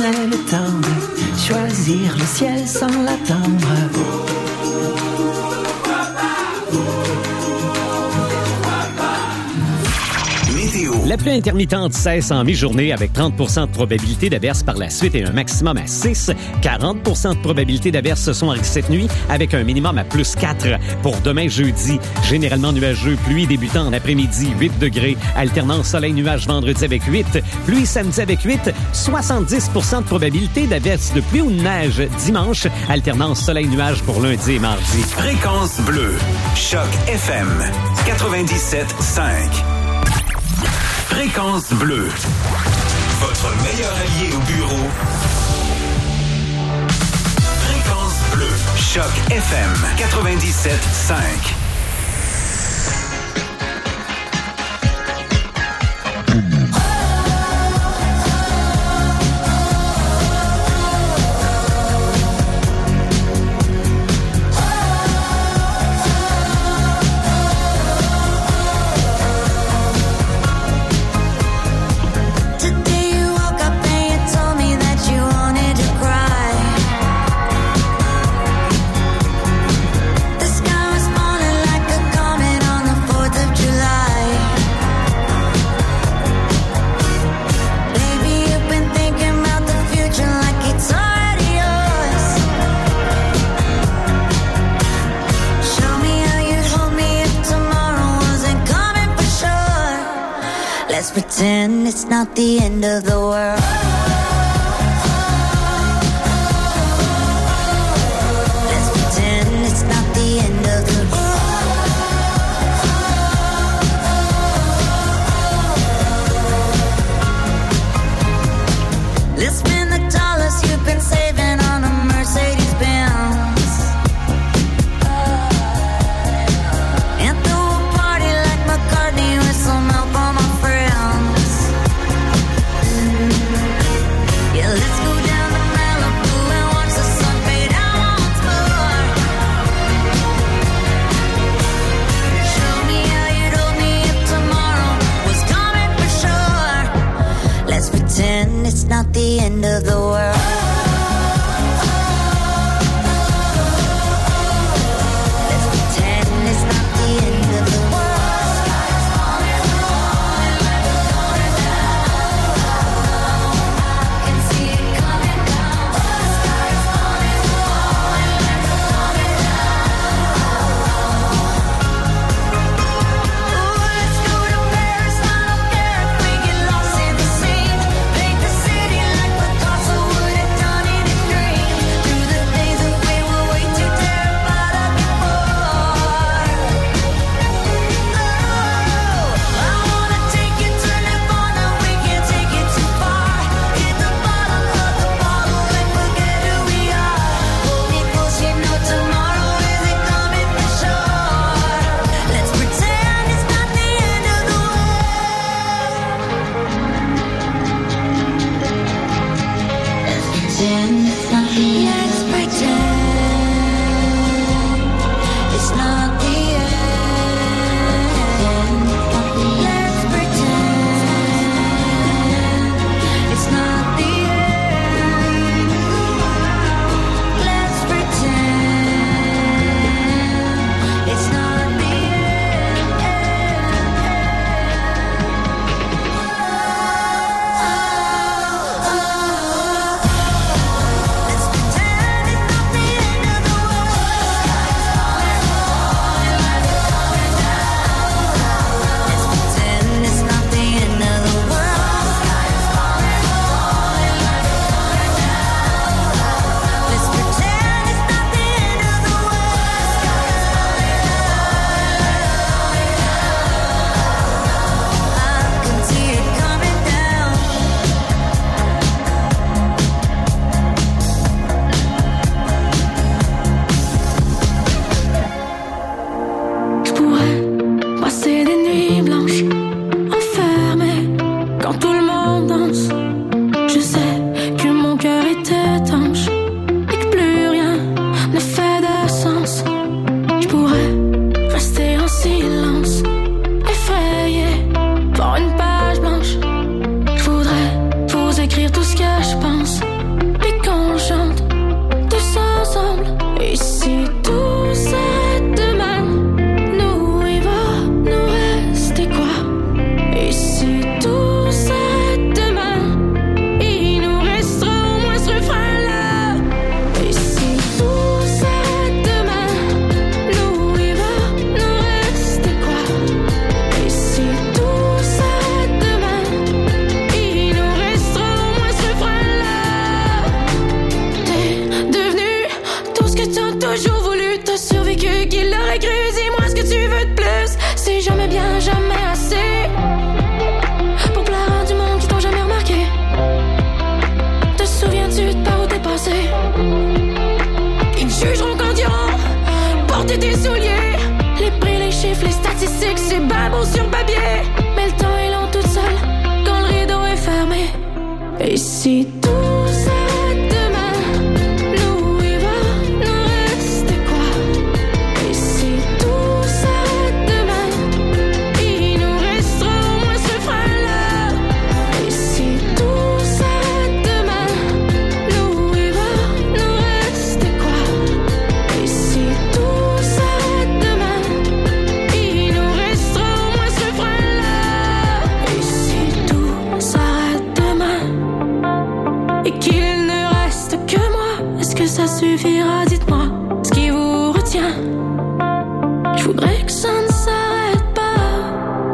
prenait le temps de choisir le ciel sans l'attendre. La pluie intermittente cesse en mi-journée avec 30% de probabilité d'averse par la suite et un maximum à 6. 40% de probabilité d'averse ce soir et cette nuit avec un minimum à plus 4. Pour demain jeudi, généralement nuageux, pluie débutant en après-midi, 8 degrés. Alternance soleil-nuage vendredi avec 8. Pluie samedi avec 8. 70% de probabilité d'averse de pluie ou de neige dimanche. Alternance soleil-nuage pour lundi et mardi. Fréquence bleue. Choc FM 97.5. Fréquence bleue. Votre meilleur allié au bureau. Fréquence bleue. Choc FM 97.5. Pretend it's not the end of the world. Let's pretend it's not the end of the world. Let's spend the dollars you've been saving on a Mercedes-Benz. And throw a party like McCartney with some help on my friend. si tout s'arrête demain, nous il va nous rester quoi? Et si tout s'arrête demain, il nous restera au moins ce frein-là. Et si tout s'arrête demain, nous il va nous rester quoi? Et si tout s'arrête demain, il nous restera au moins ce frein-là. Et si tout s'arrête demain, et qu'il ne reste que moi, est-ce que ça suffira? Dites-moi ce qui vous retient. Je voudrais que ça ne s'arrête pas.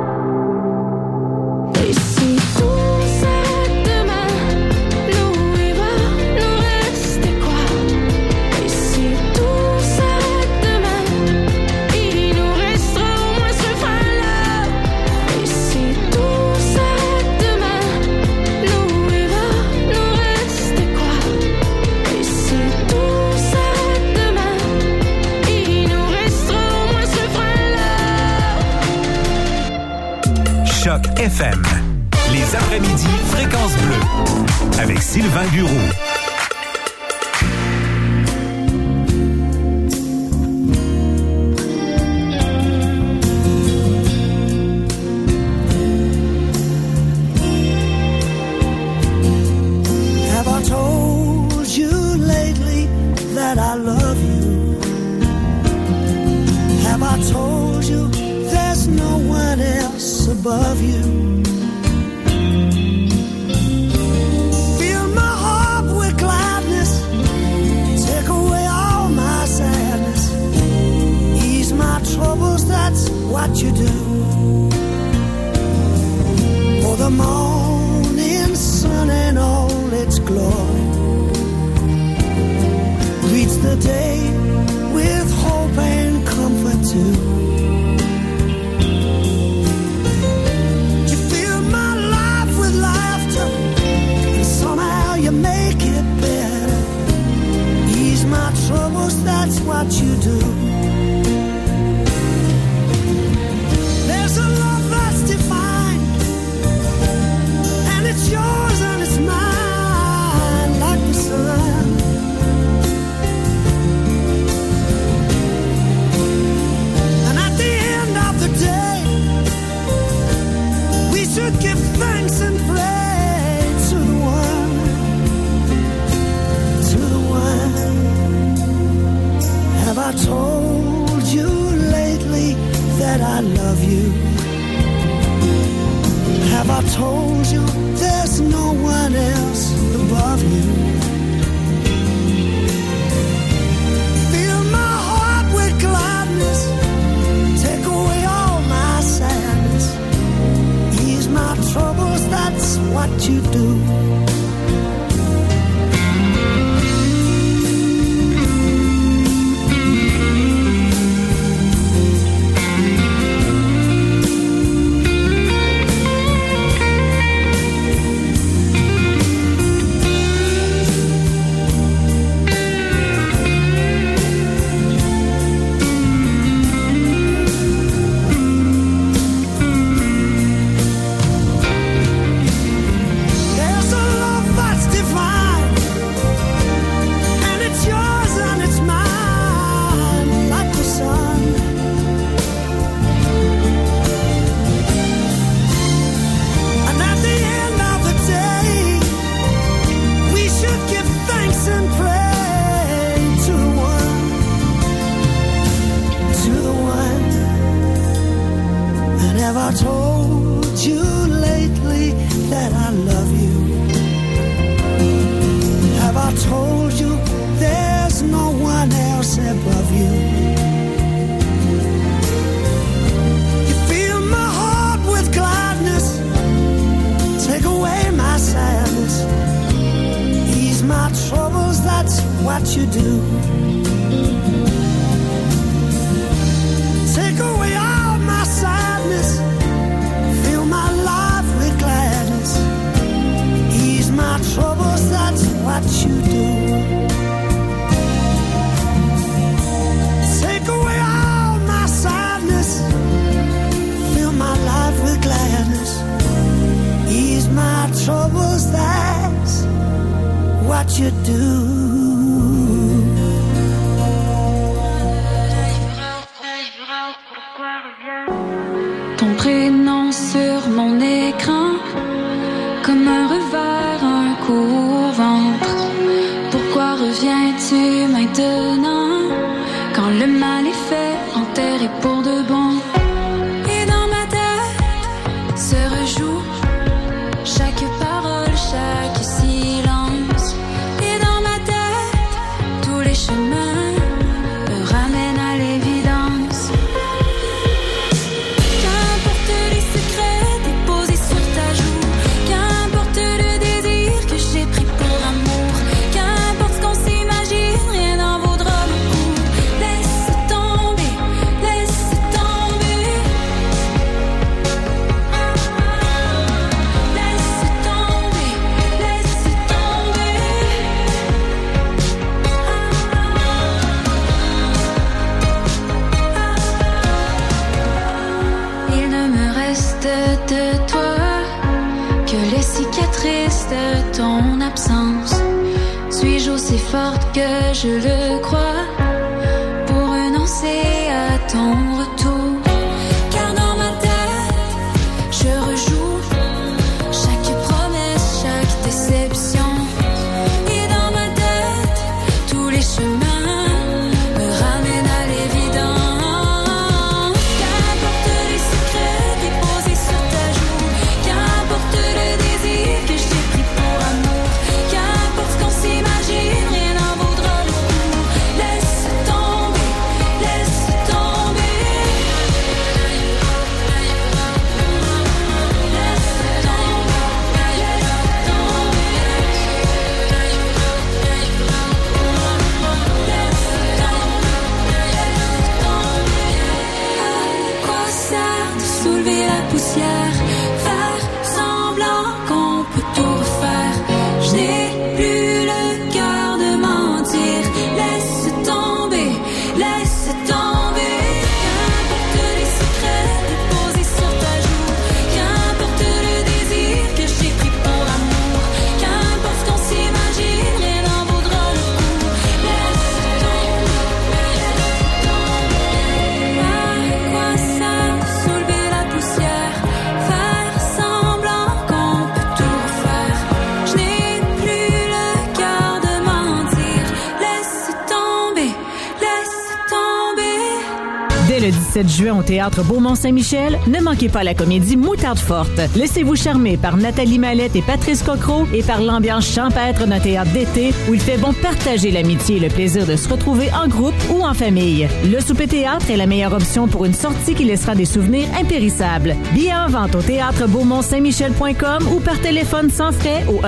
Et si tout s'arrête demain, nous il va nous rester quoi? Et si tout s'arrête demain, il nous restera au moins ce frein-là. Et si tout s'arrête demain, nous il va nous rester quoi? Et si tout s'arrête demain, il nous restera au moins ce frein-là. Choc FM. Les après-midi, Fréquence Bleue. Avec Sylvain Bureau. Have I told you lately that I love you? Have I told you there's no one else above you? Fill my heart with gladness, take away all my sadness, ease my troubles, that's what you do. For the morning sun and all its glory greets the day with hope and comfort too. You fill my life with laughter, and somehow you make it better. Ease my troubles, that's what you do. There's a love that's divine, and it's yours and it's mine, like the sun. And at the end of the day, we should give thanks and pray to the one, to the one. Have I told you lately that I love you? Have I told you there's no one else above you? Fill my heart with gladness, take away all my sadness, ease my troubles, that's what you do. There's a love that's divine, and it's yours and it's mine, like the sun. And at the end of the day, we should give thanks and pray to the one, to the one. And have I told you lately that I love you? Have I told you there's no one else above you? You fill my heart with gladness, take away my sadness, ease my troubles, that's what you do. Take away all my sadness, fill my life with gladness, ease my troubles, that's what you do. you do. Ton prénom sur mon écran, comme un revers, un court ventre. Pourquoi reviens-tu maintenant, quand le mal est fait, enterré pour de bon? Et dans ma tête se rejoue chaque parole, chaque silence. Et dans ma tête, tous les chemins me ramènent à l'évidence. Qu'importe les secrets déposés sur ta joue, qu'importe le désir que j'ai pris pour amour, qu'importe ce qu'on s'imagine, rien n'en vaudra le coup. Laisse tomber, laisse tomber. Laisse tomber, laisse tomber. Il ne me reste de toi que les cicatrices de ton absence. Suis-je aussi forte que je le crois pour renoncer à ton retour? Car dans ma tête, je rejoue chaque promesse, chaque déception. Et dans ma tête, tous les chemins me ramènent à l'évidence. Qu'importe les secrets déposés sur ta joue, qu'importe le désir que j'ai pris pour amour, qu'importe ce qu'on s'imagine, rien n'en vaudra le coup. Laisse tomber, laisse tomber. À quoi sert de soulever la poussière, faire semblant qu'on peut tout refaire? Je n'ai plus le cœur de mentir. Laisse tomber, laisse tomber. Qu'importe les secrets déposés sur ta joue, qu'importe le désir que j'ai pris pour amour, qu'importe ce qu'on s'imagine, rien n'en vaudra le coup. Laisse tomber, laisse tomber. À quoi sert de soulever la poussière, faire semblant qu'on peut tout refaire? Je n'ai plus le cœur de mentir. Laisse tomber, laisse tomber. Dès le 17 juin au Théâtre Beaumont-Saint-Michel, ne manquez pas la comédie Moutarde forte. Laissez-vous charmer par Nathalie Mallette et Patrice Cocro et par l'ambiance champêtre d'un théâtre d'été où il fait bon partager l'amitié et le plaisir de se retrouver en groupe ou en famille. Le souper théâtre est la meilleure option pour une sortie qui laissera des souvenirs impérissables. Billets en vente au théâtre beaumont-saint-michel.com ou par téléphone sans frais au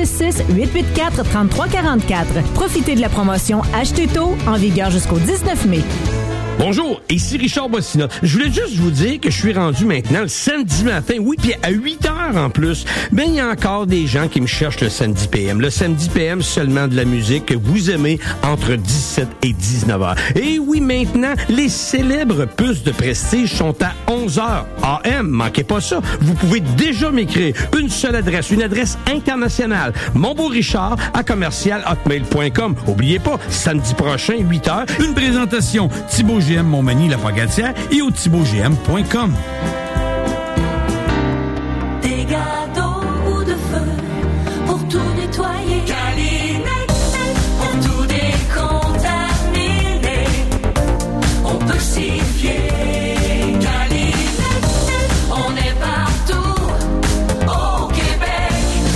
1-866-884-3344. Profitez de la promotion Achetez tôt en vigueur jusqu'au 19 mai. Bonjour, ici Richard Bossina. Je voulais juste vous dire que je suis rendu maintenant le samedi matin, oui, puis à 8 heures en plus. Ben, il y a encore des gens qui me cherchent le samedi PM. Le samedi PM, seulement de la musique que vous aimez entre 17 et 19 heures. Et oui, maintenant, les célèbres puces de Prestige sont à 11 heures AM. Manquez pas ça. Vous pouvez déjà m'écrire une seule adresse, une adresse internationale. monbeaurichard@commercial-hotmail.com. Oubliez pas, samedi prochain, 8 heures, Une présentation Thibaut GM Montmagny La Pagatière et au thibautgm.com.